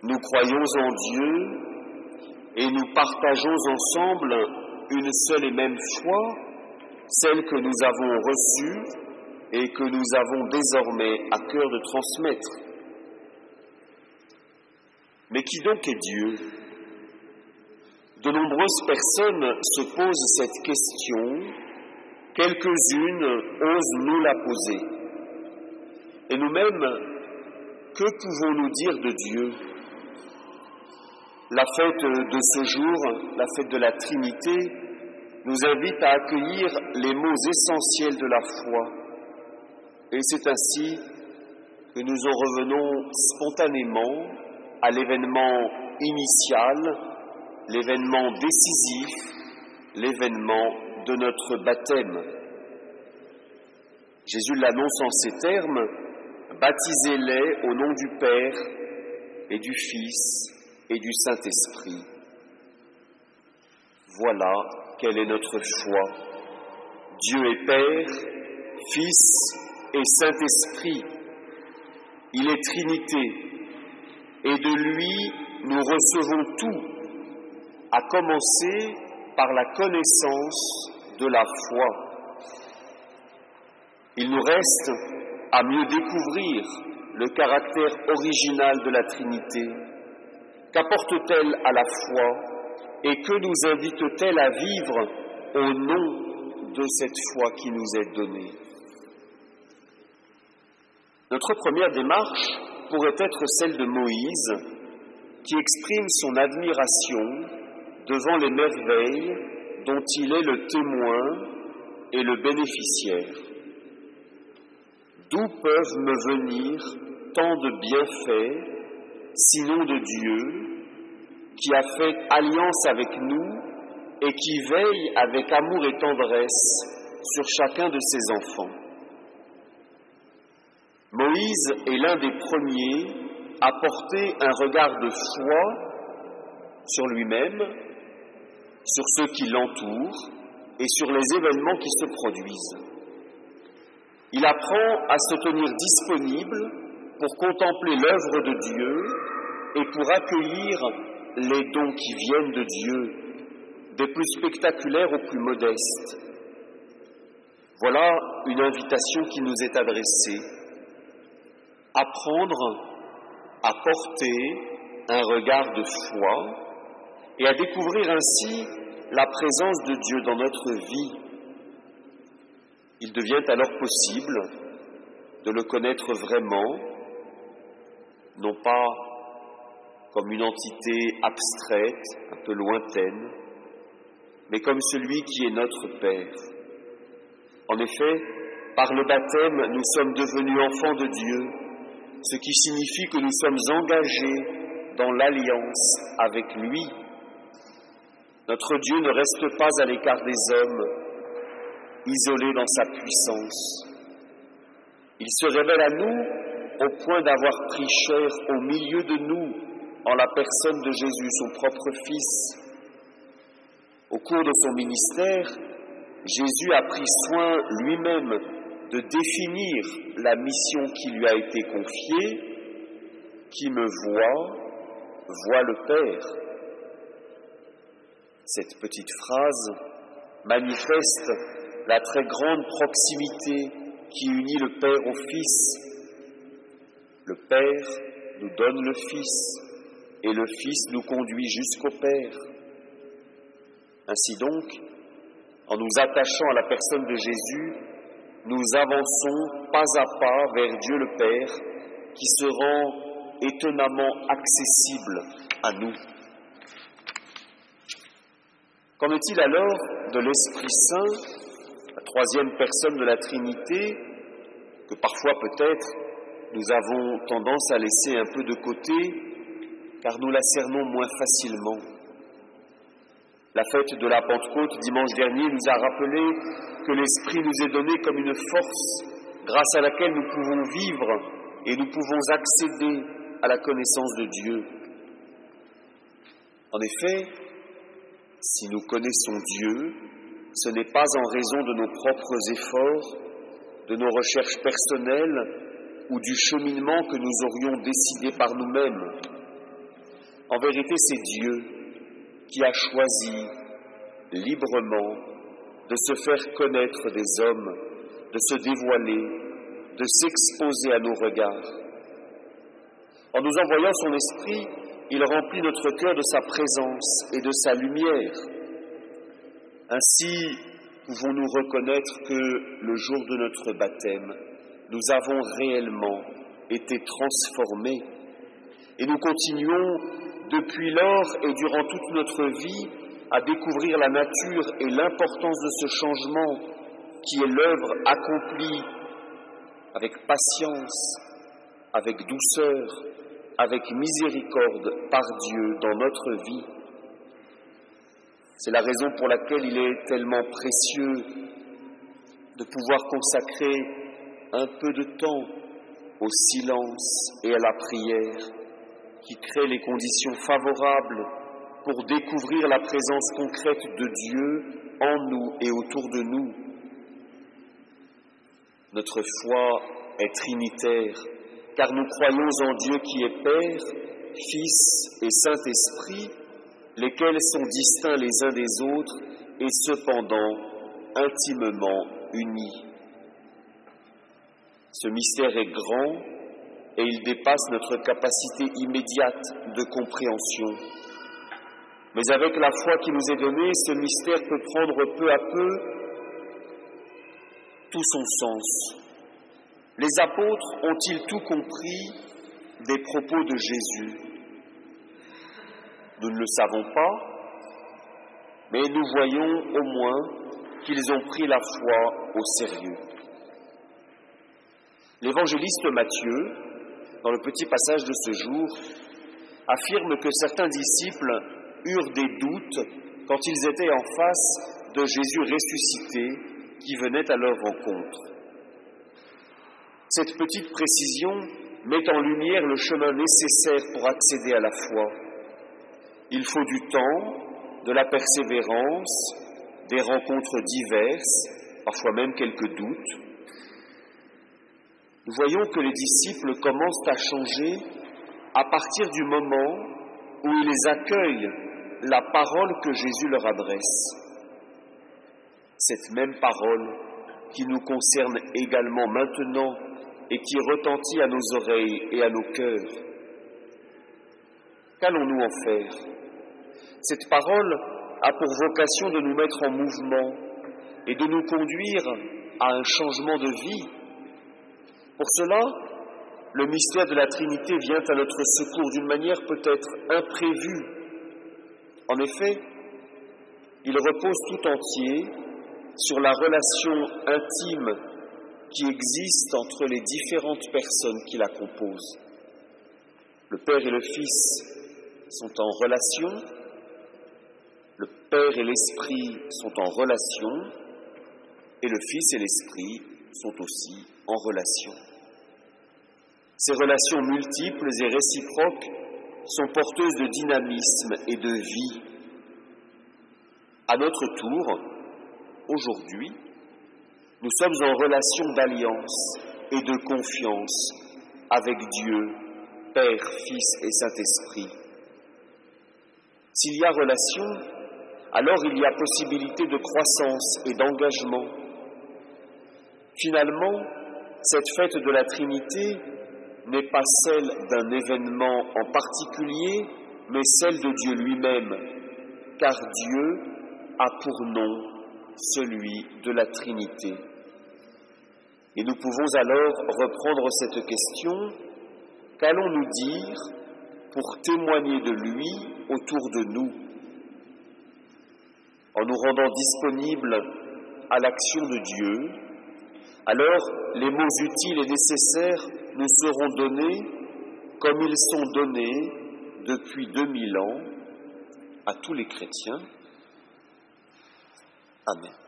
nous croyons en Dieu et nous partageons ensemble une seule et même foi, celle que nous avons reçue et que nous avons désormais à cœur de transmettre. Mais qui donc est Dieu ? De nombreuses personnes se posent cette question, quelques-unes osent nous la poser. Et nous-mêmes, que pouvons-nous dire de Dieu ? La fête de ce jour, la fête de la Trinité, nous invite à accueillir les mots essentiels de la foi. Et c'est ainsi que nous en revenons spontanément à l'événement initial, l'événement décisif, l'événement de notre baptême. Jésus l'annonce en ces termes, « Baptisez-les au nom du Père et du Fils et du Saint-Esprit. » Voilà quelle est notre foi. Dieu est Père, Fils et Saint-Esprit. Il est Trinité, et de lui nous recevons tout, à commencer par la connaissance de la foi. Il nous reste à mieux découvrir le caractère original de la Trinité. Qu'apporte-t-elle à la foi et que nous invite-t-elle à vivre au nom de cette foi qui nous est donnée ? Notre première démarche pourrait être celle de Moïse, qui exprime son admiration devant les merveilles dont il est le témoin et le bénéficiaire. D'où peuvent me venir tant de bienfaits, sinon de Dieu, qui a fait alliance avec nous et qui veille avec amour et tendresse sur chacun de ses enfants. Moïse est l'un des premiers à porter un regard de foi sur lui-même, sur ceux qui l'entourent et sur les événements qui se produisent. Il apprend à se tenir disponible pour contempler l'œuvre de Dieu et pour accueillir les dons qui viennent de Dieu, des plus spectaculaires aux plus modestes. Voilà une invitation qui nous est adressée. Apprendre à porter un regard de foi et à découvrir ainsi la présence de Dieu dans notre vie. Il devient alors possible de le connaître vraiment, non pas comme une entité abstraite, un peu lointaine, mais comme celui qui est notre Père. En effet, par le baptême, nous sommes devenus enfants de Dieu, ce qui signifie que nous sommes engagés dans l'alliance avec lui. Notre Dieu ne reste pas à l'écart des hommes, isolé dans sa puissance. Il se révèle à nous au point d'avoir pris chair au milieu de nous en la personne de Jésus, son propre Fils. Au cours de son ministère, Jésus a pris soin lui-même de définir la mission qui lui a été confiée. Qui me voit, voit le Père. Cette petite phrase manifeste la très grande proximité qui unit le Père au Fils. Le Père nous donne le Fils et le Fils nous conduit jusqu'au Père. Ainsi donc, en nous attachant à la personne de Jésus, nous avançons pas à pas vers Dieu le Père qui se rend étonnamment accessible à nous. Qu'en est-il alors de l'Esprit Saint, la troisième personne de la Trinité, que parfois peut-être nous avons tendance à laisser un peu de côté, car nous la cernons moins facilement. La fête de la Pentecôte, dimanche dernier, nous a rappelé que l'Esprit nous est donné comme une force grâce à laquelle nous pouvons vivre et nous pouvons accéder à la connaissance de Dieu. En effet, si nous connaissons Dieu, ce n'est pas en raison de nos propres efforts, de nos recherches personnelles ou du cheminement que nous aurions décidé par nous-mêmes. En vérité, c'est Dieu qui a choisi librement de se faire connaître des hommes, de se dévoiler, de s'exposer à nos regards. En nous envoyant son esprit, il remplit notre cœur de sa présence et de sa lumière. Ainsi, pouvons-nous reconnaître que le jour de notre baptême, nous avons réellement été transformés. Et nous continuons depuis lors et durant toute notre vie à découvrir la nature et l'importance de ce changement qui est l'œuvre accomplie avec patience, avec douceur, avec miséricorde par Dieu dans notre vie. C'est la raison pour laquelle il est tellement précieux de pouvoir consacrer un peu de temps au silence et à la prière qui crée les conditions favorables pour découvrir la présence concrète de Dieu en nous et autour de nous. Notre foi est trinitaire, car nous croyons en Dieu qui est Père, Fils et Saint-Esprit, lesquels sont distincts les uns des autres et cependant intimement unis. Ce mystère est grand et il dépasse notre capacité immédiate de compréhension. Mais avec la foi qui nous est donnée, ce mystère peut prendre peu à peu tout son sens. Les apôtres ont-ils tout compris des propos de Jésus? Nous ne le savons pas, mais nous voyons au moins qu'ils ont pris la foi au sérieux. L'évangéliste Matthieu, dans le petit passage de ce jour, affirme que certains disciples eurent des doutes quand ils étaient en face de Jésus ressuscité qui venait à leur rencontre. Cette petite précision met en lumière le chemin nécessaire pour accéder à la foi. Il faut du temps, de la persévérance, des rencontres diverses, parfois même quelques doutes. Nous voyons que les disciples commencent à changer à partir du moment où ils accueillent la parole que Jésus leur adresse. Cette même parole qui nous concerne également maintenant et qui retentit à nos oreilles et à nos cœurs. Qu'allons-nous en faire? Cette parole a pour vocation de nous mettre en mouvement et de nous conduire à un changement de vie. Pour cela, le mystère de la Trinité vient à notre secours d'une manière peut-être imprévue. En effet, il repose tout entier sur la relation intime qui existe entre les différentes personnes qui la composent. Le Père et le Fils sont en relation, le Père et l'Esprit sont en relation, et le Fils et l'Esprit sont aussi en relation. Ces relations multiples et réciproques sont porteuses de dynamisme et de vie. À notre tour, aujourd'hui, nous sommes en relation d'alliance et de confiance avec Dieu, Père, Fils et Saint-Esprit. S'il y a relation, alors il y a possibilité de croissance et d'engagement. Finalement, cette fête de la Trinité n'est pas celle d'un événement en particulier, mais celle de Dieu lui-même, car Dieu a pour nom celui de la Trinité. Et nous pouvons alors reprendre cette question: qu'allons-nous dire pour témoigner de lui autour de nous, en nous rendant disponibles à l'action de Dieu? Alors les mots utiles et nécessaires nous seront donnés comme ils sont donnés depuis 2000 ans à tous les chrétiens. Amen.